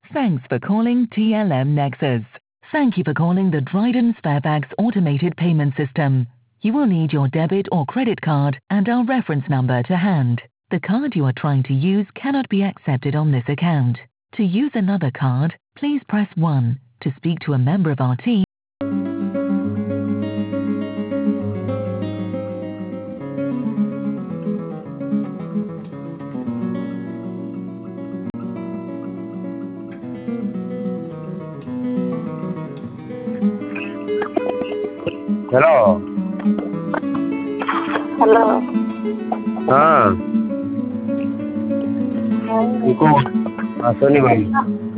Thanks for calling TLM Nexus. Thank you for calling the Dryden Sparebags automated payment system. You will need your debit or credit card and our reference number to hand. The card you are trying to use cannot be accepted on this account. To use another card, please press 1. To speak to a member of our team. Hello. Hello. हाँ सोनी भाई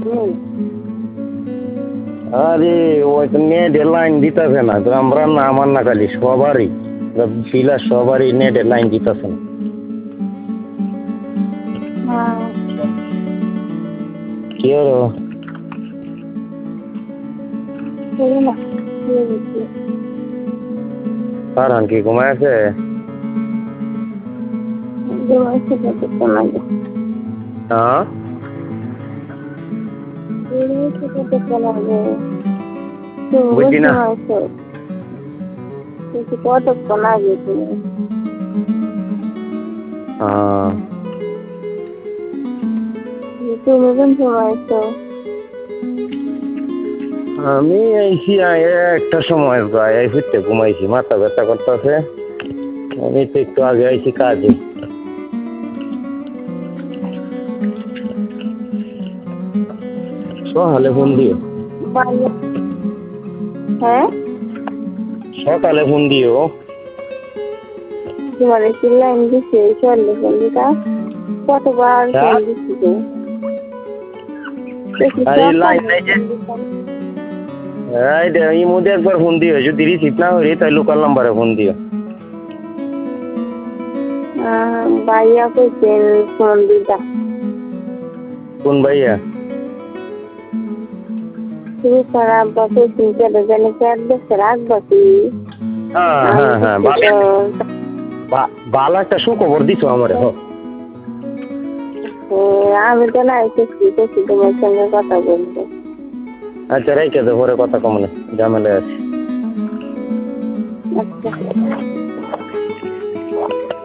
আরে ওই তো নেটের line দিতেছে না তো আমরা না আমার না খালি সবারই ফিলার সবারই নেটের লাইন দিতেছে না কি হলো কারণ কি ঘুমায় আছে হ্যাঁ বুঝছি না কতক্ষণ আগে তুমি কোন সময় আছো আমি আইছি একটা সময় গায়ে ফিরতে ঘুমাইছি মাথা ব্যথা করতেছে আমি তো একটু আগে আইছি কাজে সকালে ফোন দিও হ্যাঁ সকালে ফোন দিও তোমার কি লাইন দিচ্ছে চল্লিশ চল্লিশটা কতবার ফোন দিচ্ছি লাইন নাই যে এই মধ্যে একবার ফোন দিও যদি রিসিভ না হই তাই লোকাল নাম্বারে ফোন দিও ভাইয়া কইছেন ফোন দিতা কোন ভাইয়া তুমি খারাপ বাসে চিন্তা জানি কি আর দেশে রাখবা কি হ্যাঁ ভালো একটা সুখবর দিছো আমারে আমি তো না এসেছি তোমার সঙ্গে কথা বলবো আচ্ছা রেখে দে পরে কথা কমনে ঝামেলা আছে আচ্ছা